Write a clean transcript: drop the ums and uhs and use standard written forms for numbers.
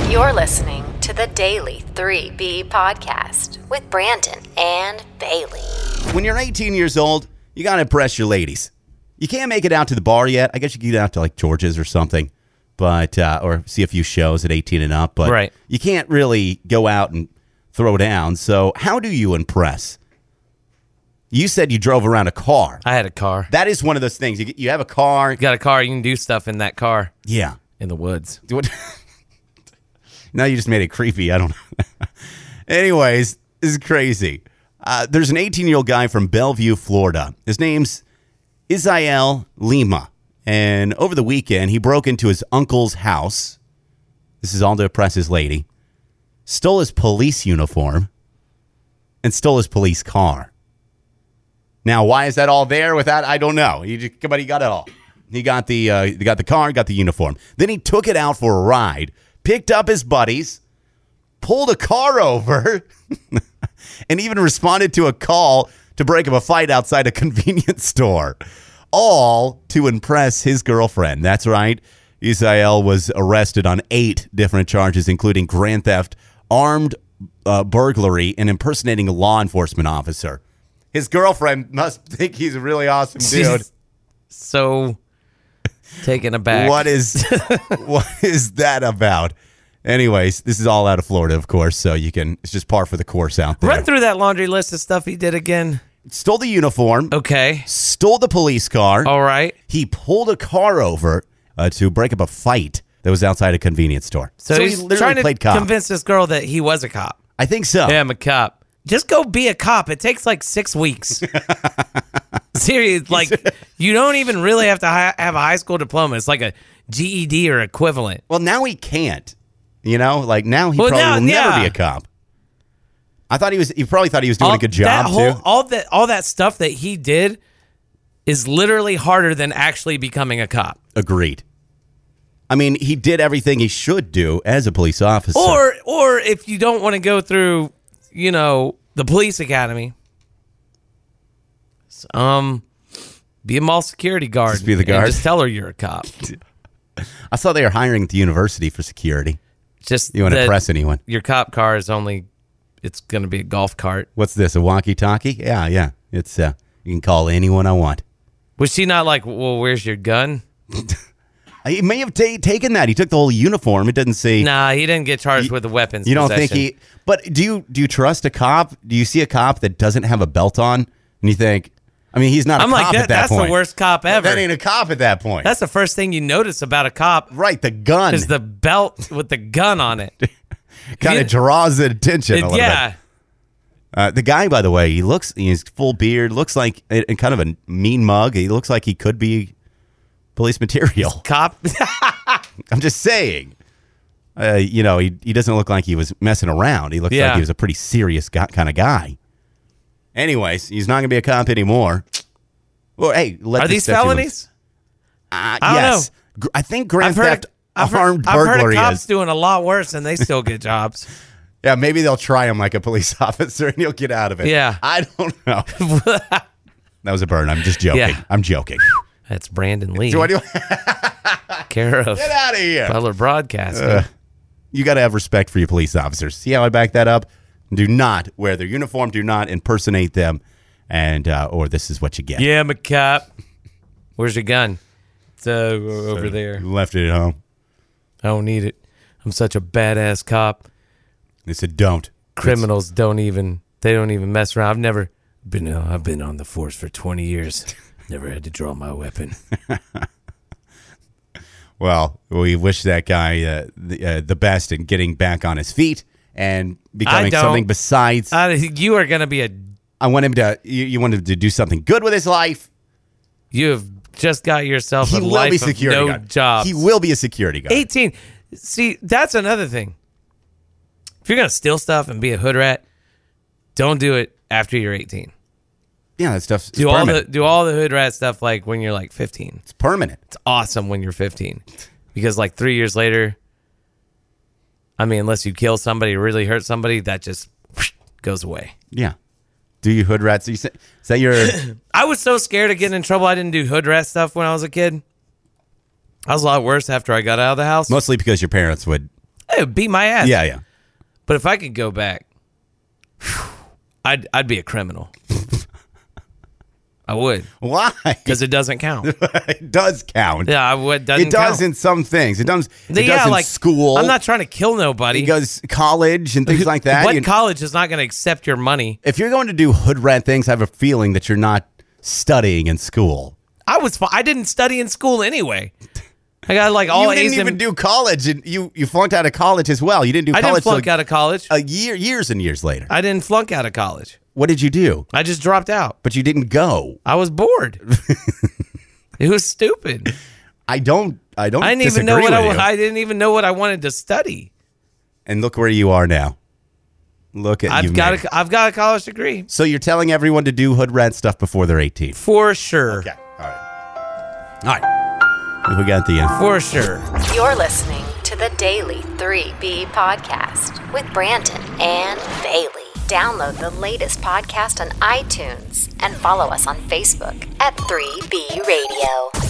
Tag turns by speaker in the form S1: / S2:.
S1: You're listening to the Daily 3B Podcast with Brandon and Bailey.
S2: When you're 18 years old, you got to impress your ladies. You can't make it out to the bar yet. I guess you can get out to like George's or something, but or see a few shows at 18 and up. But
S3: right.
S2: You can't really go out and throw down. So how do you impress? You said you drove around a car.
S3: I had a car.
S2: That is one of those things. You have a car.
S3: You got a car. You can do stuff in that car.
S2: Yeah.
S3: In the woods.
S2: Now you just made it creepy. I don't know. Anyways, this is crazy. There's an 18-year-old guy from Bellevue, Florida. His name's Israel Lima. And over the weekend, he broke into his uncle's house. This is all to impress his lady. Stole his police uniform. And stole his police car. Now, why is that all there with that? I don't know. But he got it all. He got the car, got the uniform. Then he took it out for a ride, picked up his buddies, pulled a car over, and even responded to a call to break up a fight outside a convenience store. All to impress his girlfriend. That's right. Israel was arrested on 8 different charges, including grand theft, armed burglary, and impersonating a law enforcement officer. His girlfriend must think he's a really awesome dude.
S3: She's so taken aback.
S2: What is that about? Anyways, this is all out of Florida, of course, so it's just par for the course out there.
S3: Run through that laundry list of stuff he did again.
S2: Stole the uniform.
S3: Okay.
S2: Stole the police car.
S3: All right.
S2: He pulled a car over to break up a fight that was outside a convenience store.
S3: So
S2: he
S3: he's
S2: literally
S3: trying to
S2: played cop.
S3: convince this girl that he was a cop.
S2: I think so.
S3: Yeah, I'm a cop. Just go be a cop. It takes like 6 weeks. Seriously, like you don't even really have to have a high school diploma. It's like a GED or equivalent.
S2: Well, now he can't. Now he probably will never be a cop. He probably thought he was doing a good job too.
S3: All that stuff that he did is literally harder than actually becoming a cop.
S2: Agreed. I mean, he did everything he should do as a police officer.
S3: Or if you don't want to go through, the police academy, be a mall security guard.
S2: Just be the guard.
S3: Just tell her you're a cop.
S2: I saw they were hiring at the university for security.
S3: Just
S2: you want to impress anyone?
S3: Your cop car is it's going to be a golf cart.
S2: What's this? A walkie-talkie? Yeah. It's you can call anyone I want.
S3: Was she not like, well, where's your gun?
S2: He may have taken that. He took the whole uniform. It doesn't say.
S3: Nah, he didn't get charged with the weapons.
S2: You don't
S3: possession.
S2: think he? But do you trust a cop? Do you see a cop that doesn't have a belt on, and you think? I mean, he's not a cop at that point.
S3: That's the worst cop ever.
S2: That ain't a cop at that point.
S3: That's the first thing you notice about a cop.
S2: Right, the gun.
S3: Is the belt with the gun on it.
S2: Kind of draws the attention a little bit. The guy, by the way, he's full beard, looks like and kind of a mean mug. He looks like he could be police material.
S3: Cop?
S2: I'm just saying. He doesn't look like he was messing around. He looks like he was a pretty serious kind of guy. Anyways, he's not going to be a cop anymore. Well, hey,
S3: are these felonies?
S2: I don't know. I think grand theft armed burglary
S3: I've heard of cops doing a lot worse, and they still get jobs.
S2: Yeah, maybe they'll try him like a police officer, and he'll get out of it.
S3: Yeah.
S2: I don't know. That was a burn. I'm just joking.
S3: Yeah.
S2: I'm joking.
S3: That's Brandon Lee.
S2: So what do
S3: care of
S2: Get out of here.
S3: Butler Broadcasting.
S2: You got to have respect for your police officers. See how I back that up? Do not wear their uniform. Do not impersonate them, and or this is what you get.
S3: Yeah, I'm a cop. Where's your gun? It's over there.
S2: You left it at home.
S3: I don't need it. I'm such a badass cop.
S2: They said don't.
S3: Criminals don't even mess around. I've been on the force for 20 years. Never had to draw my weapon.
S2: Well, we wish that guy the best in getting back on his feet and becoming something besides.
S3: You are going to be
S2: I want him to. You want him to do something good with his life.
S3: You have just got yourself a
S2: will
S3: life
S2: be security
S3: of no
S2: guard.
S3: jobs.
S2: He will be a security guard.
S3: 18. See, that's another thing. If you're going to steal stuff and be a hood rat, don't do it after you're 18.
S2: Yeah, that stuff's
S3: do
S2: permanent.
S3: all the hood rat stuff like when you're like 15.
S2: It's permanent.
S3: It's awesome when you're 15. Because like 3 years later, I mean, unless you kill somebody or really hurt somebody, that just goes away.
S2: Yeah. Do you hood rats? Is that your...
S3: I was so scared of getting in trouble, I didn't do hood rat stuff when I was a kid. I was a lot worse after I got out of the house.
S2: Mostly because your parents would
S3: It would beat my ass.
S2: Yeah.
S3: But if I could go back, I'd be a criminal. I would.
S2: Why?
S3: Because it doesn't count.
S2: It does count.
S3: Yeah, I would. Doesn't
S2: It does
S3: count.
S2: in some things. It does in
S3: like
S2: school.
S3: I'm not trying to kill nobody.
S2: It goes college and things like that.
S3: What college is not going to accept your money?
S2: If you're going to do hood rat things, I have a feeling that you're not studying in school.
S3: I didn't study in school anyway. I got like all
S2: you
S3: A's.
S2: didn't even do college, and you flunked out of college as well. You didn't do
S3: I
S2: college
S3: didn't flunk out of college.
S2: years and years later.
S3: I didn't flunk out of college.
S2: What did you do?
S3: I just dropped out.
S2: But you didn't go.
S3: I was bored. It was stupid.
S2: I don't
S3: I didn't even know what I didn't even know what I wanted to study.
S2: And look where you are now. Look at you.
S3: I've got a college degree.
S2: So you're telling everyone to do hood rat stuff before they're 18.
S3: For sure.
S2: Okay. All right. Who we got at the end?
S3: For sure.
S1: You're listening to the Daily 3B Podcast with Brandon and Bailey. Download the latest podcast on iTunes and follow us on Facebook at 3B Radio.